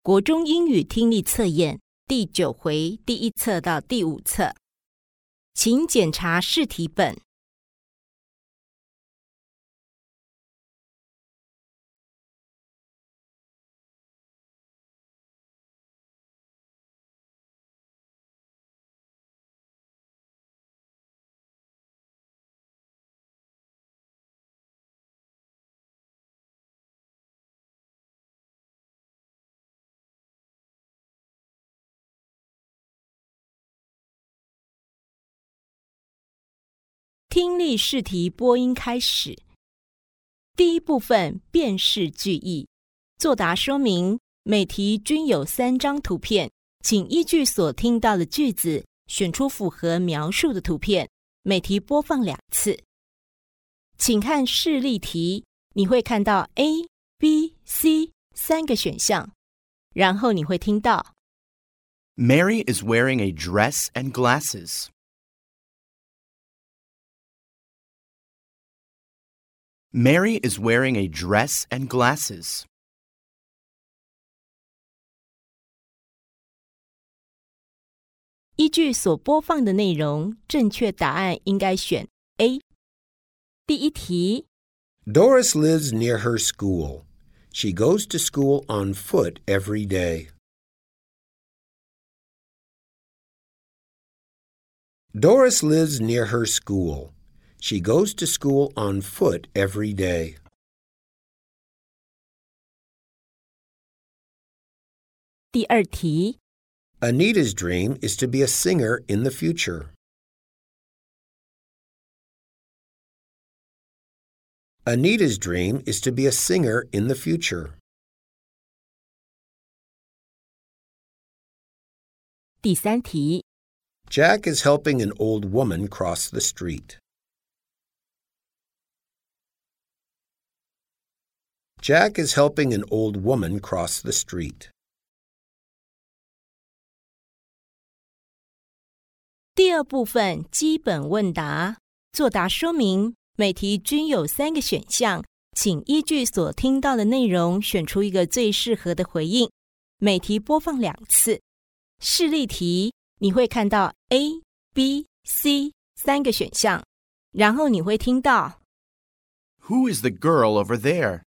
国中英语听力测验第9回第1册到第5册，请检查试题本。听力试题播音开始。第一部分辨识句意，作答说明，每题均有3张图片，请依据所听到的句子选出符合描述的图片，每题播放2次。请看示例题，你会看到 A、B、C 3个选项，然后你会听到 Mary is wearing a dress and glasses. Mary is wearing a dress and glasses. 依据所播放的内容，正确答案应该选 A。第一题 Doris lives near her school. She goes to school on foot every day. Doris lives near her school. She goes to school on foot every day. 第二题 Anita's dream is to be a singer in the future. Anita's dream is to be a singer in the future. 第三题 Jack is helping an old woman cross the street. Jack is helping an old woman cross the street. 第二部分基本问答，作答说明，每题均有3个选项，请依据所听到的内容选出一个最适合的回应，每题播放2次。示例题，你会看到 A、B、C 3个选项，然后你会听到 Who is the girl over there?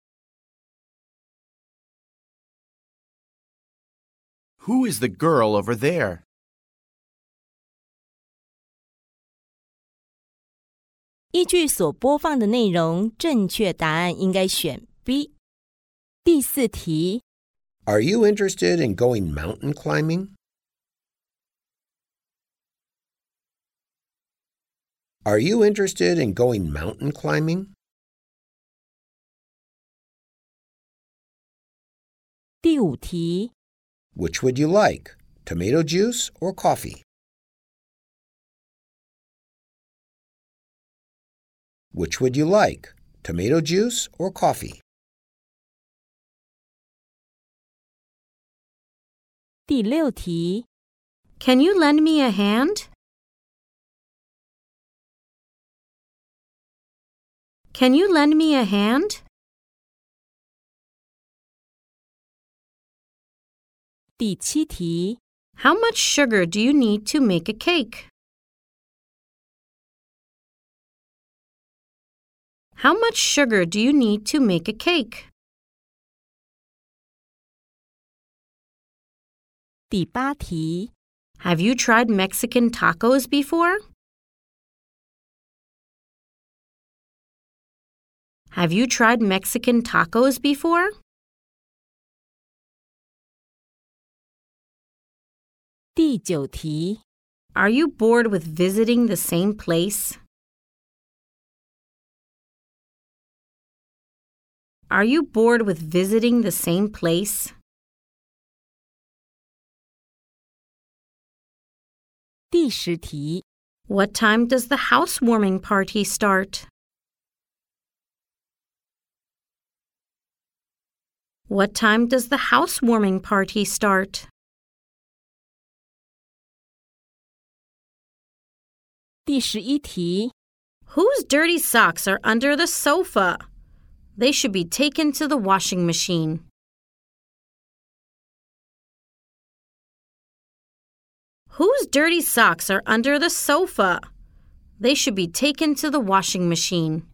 Who is the girl over there? 依据所播放的内容，正确答案应该选 B。第4题 Are you interested in going mountain climbing? Are you interested in going mountain climbing? 第5题 Which would you like, tomato juice or coffee? Which would you like, tomato juice or coffee? 第6题 Can you lend me a hand? Can you lend me a hand? 第7题 How much sugar do you need to make a cake? How much sugar do you need to make a cake? 第8题 Have you tried Mexican tacos before? Have you tried Mexican tacos before? 第9题 Are you bored with visiting the same place? Are you bored with visiting the same place? 第10题 What time does the housewarming party start? What time does the housewarming party start? 第11题 Whose dirty socks are under the sofa? They should be taken to the washing machine. Whose dirty socks are under the sofa? They should be taken to the washing machine.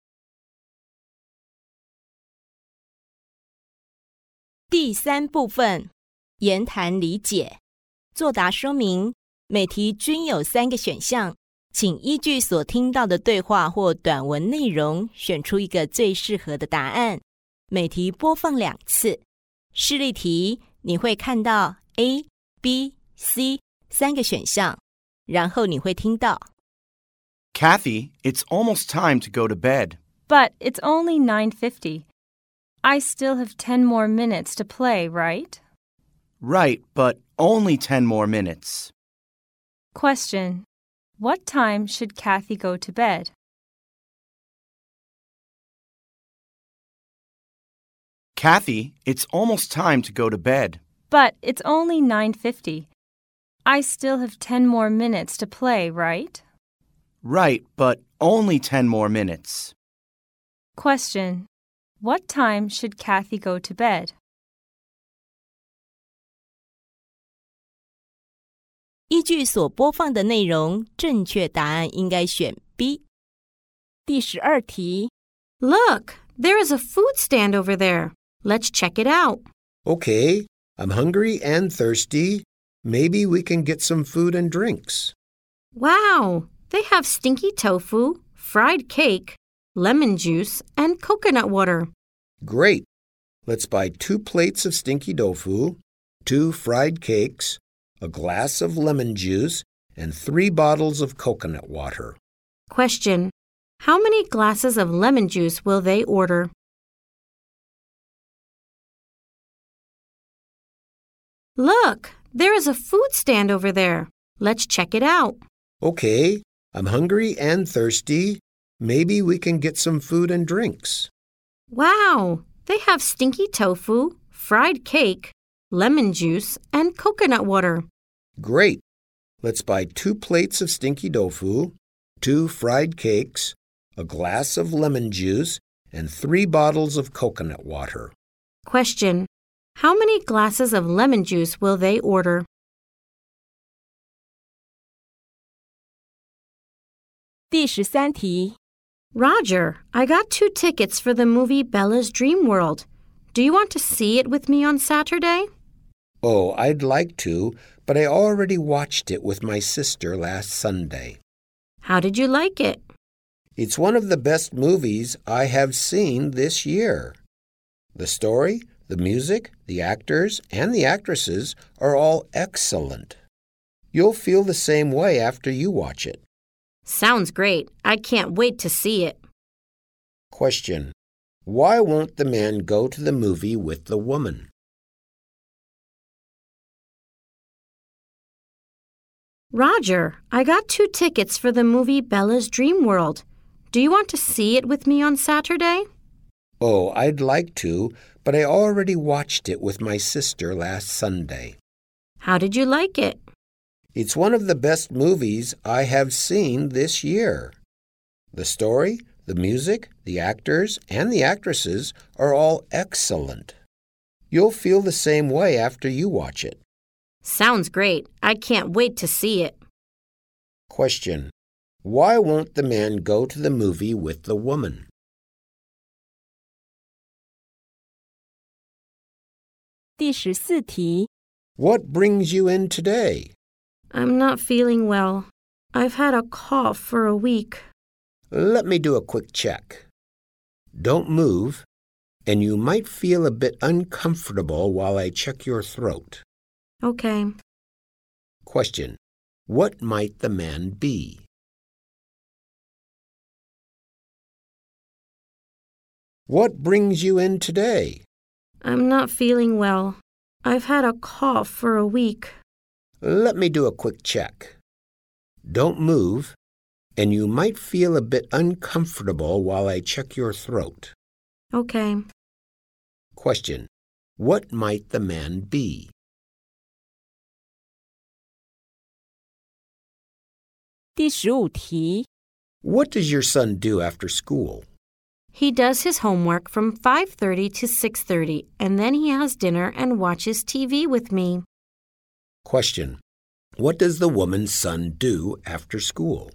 第三部分，言谈理解。作答说明，每题均有3个选项，请依据所听到的对话或短文内容，选出一个最适合的答案。每题播放2次。示例题，你会看到 A、B、C 3个选项，然后你会听到 Kathy, it's almost time to go to bed. But it's only 9:50. I still have 10 more minutes to play, right? Right, but only 10 more minutes. Question. What time should Kathy go to bed? Kathy, it's almost time to go to bed. But it's only 9:50. I still have 10 more minutes to play, right? Right, but only 10 more minutes. Question. What time should Kathy go to bed? 依据所播放的内容，正确答案应该选 B。第12题， Look, there is a food stand over there. Let's check it out. Okay, I'm hungry and thirsty. Maybe we can get some food and drinks. Wow, they have stinky tofu, fried cake, lemon juice, and coconut water. Great. Let's buy 2 plates of stinky tofu, 2 fried cakes, a glass of lemon juice, and 3 bottles of coconut water. Question. How many glasses of lemon juice will they order? Look, there is a food stand over there. Let's check it out. Okay, I'm hungry and thirsty. Maybe we can get some food and drinks. Wow, they have stinky tofu, fried cake, lemon juice, and coconut water. Great. Let's buy 2 plates of stinky tofu, 2 fried cakes, a glass of lemon juice, and 3 bottles of coconut water. Question. How many glasses of lemon juice will they order? 第13题， Roger, I got 2 tickets for the movie Bella's Dream World. Do you want to see it with me on Saturday? Oh, I'd like to, but I already watched it with my sister last Sunday. How did you like it? It's one of the best movies I have seen this year. The story, the music, the actors, and the actresses are all excellent. You'll feel the same way after you watch it. Sounds great. I can't wait to see it. Question. Why won't the man go to the movie with the woman? Roger, I got 2 tickets for the movie Bella's Dream World. Do you want to see it with me on Saturday? Oh, I'd like to, but I already watched it with my sister last Sunday. How did you like it? It's one of the best movies I have seen this year. The story, the music, the actors, and the actresses are all excellent. You'll feel the same way after you watch it. Sounds great. I can't wait to see it. Question. Why won't the man go to the movie with the woman? 第14题， What brings you in today? I'm not feeling well. I've had a cough for a week. Let me do a quick check. Don't move, and you might feel a bit uncomfortable while I check your throat. Okay. Question. What might the man be? What brings you in today? I'm not feeling well. I've had a cough for a week. Let me do a quick check. Don't move, and you might feel a bit uncomfortable while I check your throat. Okay. Question. What might the man be? 第15题， What does your son do after school? He does his homework from 5:30 to 6:30, and then he has dinner and watches TV with me. Question. What does the woman's son do after school?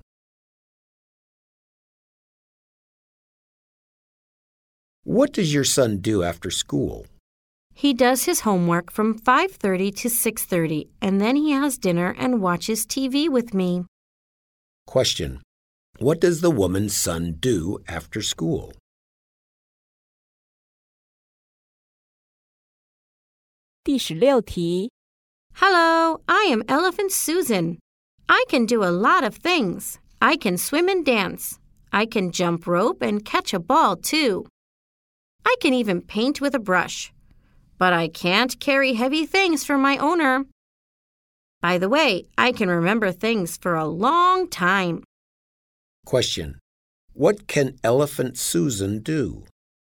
What does your son do after school? He does his homework from 5:30 to 6:30, and then he has dinner and watches TV with me. Question. What does the woman's son do after school? 第16题 Hello, I am Elephant Susan. I can do a lot of things. I can swim and dance. I can jump rope and catch a ball, too. I can even paint with a brush. But I can't carry heavy things for my owner. By the way, I can remember things for a long time. Question. What can Elephant Susan do?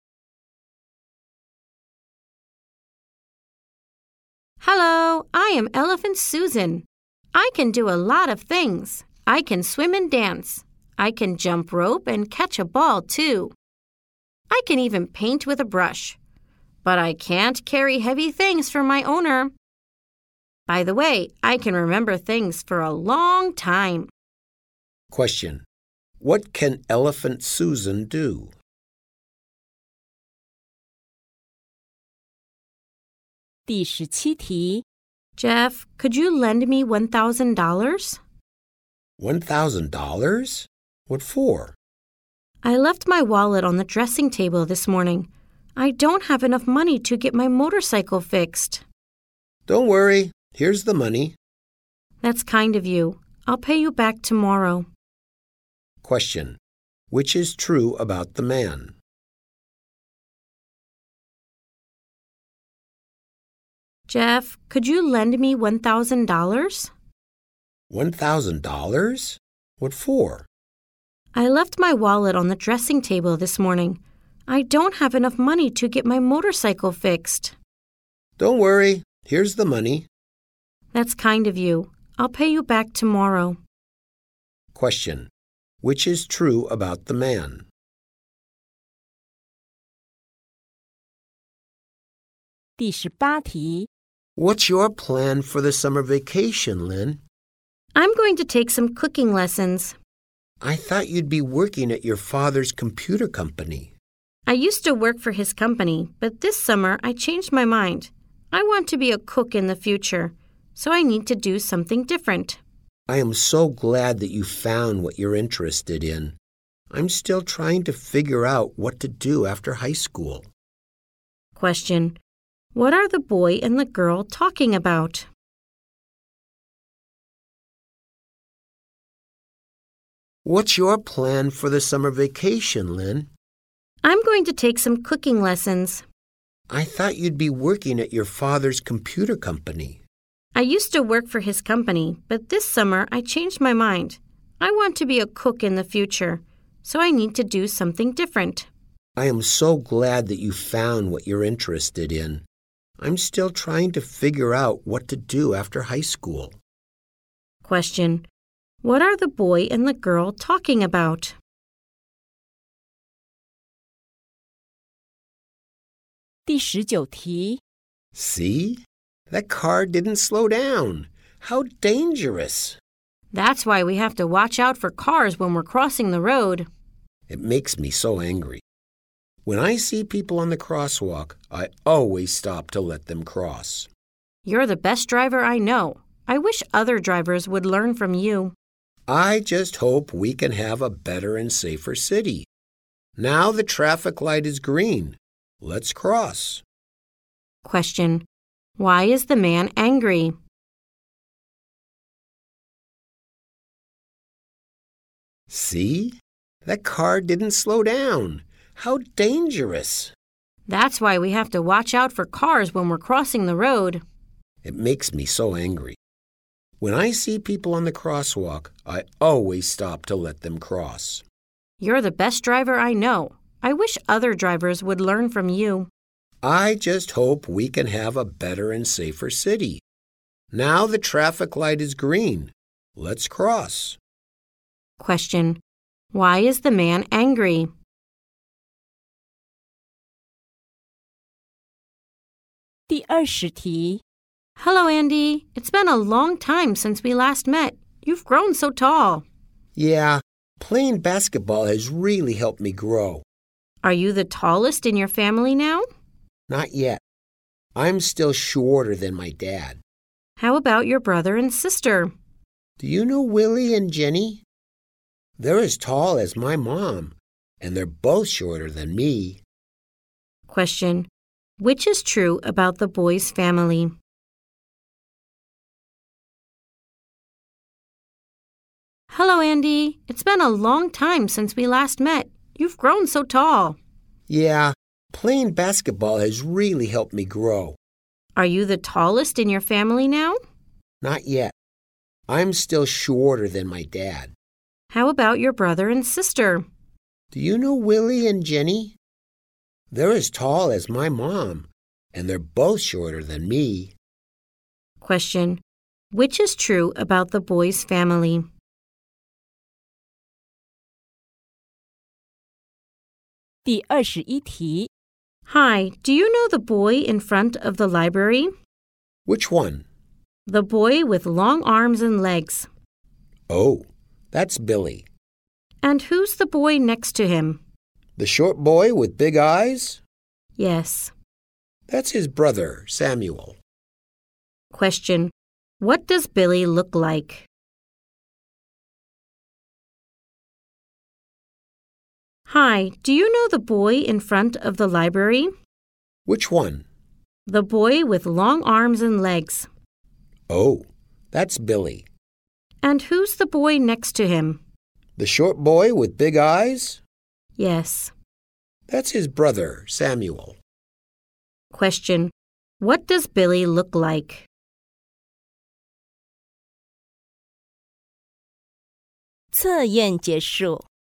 Hello, I am Elephant Susan. I can do a lot of things. I can swim and dance. I can jump rope and catch a ball, too. I can even paint with a brush. But I can't carry heavy things for my owner. By the way, I can remember things for a long time. Question. What can Elephant Susan do? 第17题 Jeff, could you lend me $1,000? $1,000? What for? I left my wallet on the dressing table this morning. I don't have enough money to get my motorcycle fixed. Don't worry. Here's the money. That's kind of you. I'll pay you back tomorrow. Question. Which is true about the man? Jeff, could you lend me $1,000? $1,000? What for? I left my wallet on the dressing table this morning. I don't have enough money to get my motorcycle fixed. Don't worry. Here's the money. That's kind of you. I'll pay you back tomorrow. Question. Which is true about the man? 第18题 What's your plan for the summer vacation, Lynn? I'm going to take some cooking lessons. I thought you'd be working at your father's computer company. I used to work for his company, but this summer I changed my mind. I want to be a cook in the future, so I need to do something different. I am so glad that you found what you're interested in. I'm still trying to figure out what to do after high school. Question. What are the boy and the girl talking about? What's your plan for the summer vacation, Lynn? I'm going to take some cooking lessons. I thought you'd be working at your father's computer company. I used to work for his company, but this summer I changed my mind. I want to be a cook in the future, so I need to do something different. I am so glad that you found what you're interested in. I'm still trying to figure out what to do after high school. Question. What are the boy and the girl talking about? 第19题 See? That car didn't slow down. How dangerous. That's why we have to watch out for cars when we're crossing the road. It makes me so angry. When I see people on the crosswalk, I always stop to let them cross. You're the best driver I know. I wish other drivers would learn from you. I just hope we can have a better and safer city. Now the traffic light is green. Let's cross. Question. Why is the man angry? See? That car didn't slow down. How dangerous. That's why we have to watch out for cars when we're crossing the road. It makes me so angry. When I see people on the crosswalk, I always stop to let them cross. You're the best driver I know. I wish other drivers would learn from you. I just hope we can have a better and safer city. Now the traffic light is green. Let's cross. Question. Why is the man angry? 第20题 Hello, Andy. It's been a long time since we last met. You've grown so tall. Yeah, playing basketball has really helped me grow. Are you the tallest in your family now? Not yet. I'm still shorter than my dad. How about your brother and sister? Do you know Willie and Jenny? They're as tall as my mom, and they're both shorter than me. Question. Which is true about the boy's family? Hello, Andy. It's been a long time since we last met. You've grown so tall. Yeah, playing basketball has really helped me grow. Are you the tallest in your family now? Not yet. I'm still shorter than my dad. How about your brother and sister? Do you know Willie and Jenny? They're as tall as my mom, and they're both shorter than me. Question. Which is true about the boy's family? 第21题 Hi, do you know the boy in front of the library? Which one? The boy with long arms and legs. Oh, that's Billy. And who's the boy next to him? The short boy with big eyes? Yes. That's his brother, Samuel. Question. What does Billy look like? Hi, do you know the boy in front of the library? Which one? The boy with long arms and legs. Oh, that's Billy. And who's the boy next to him? The short boy with big eyes? Yes. That's his brother, Samuel. Question. What does Billy look like? 测验结束